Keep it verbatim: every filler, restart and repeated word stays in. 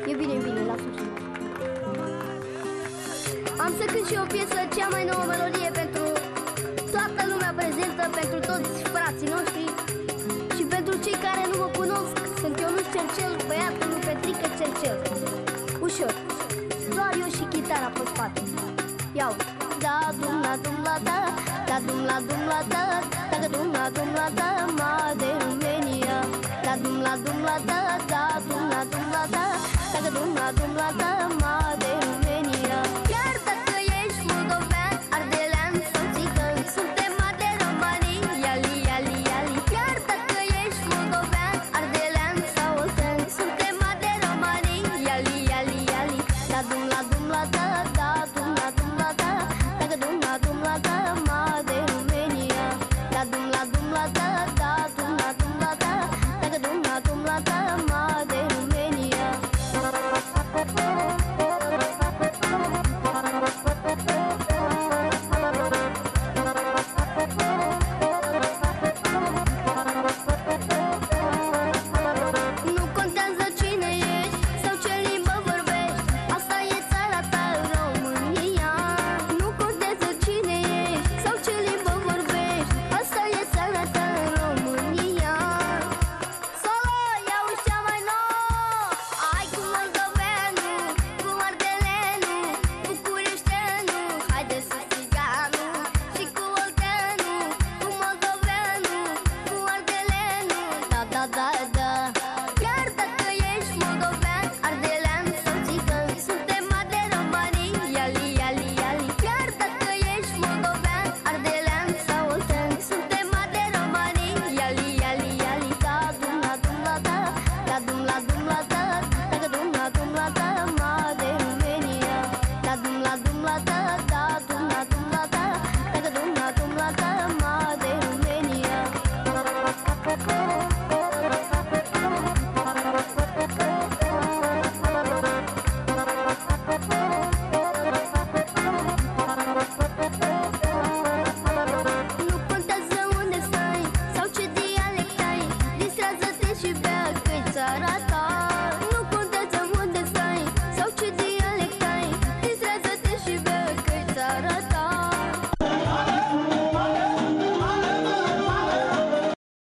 E bine, e bine, lasă-mi să am să cânt și o piesă, cea mai nouă melodie pentru toată lumea prezentă, pentru toți frații noștri și pentru cei care nu mă cunosc. Sunt Ionuț Cercel, băiatul lui Petrică Cercel. Ușor, doar eu și chitara pe spate. Iau. Da dum la dum la da, da dum la dum la da, da dum la dum la da, Mademenia. Da dum la dum la da, da dum la dum la da, da dum la dum la da,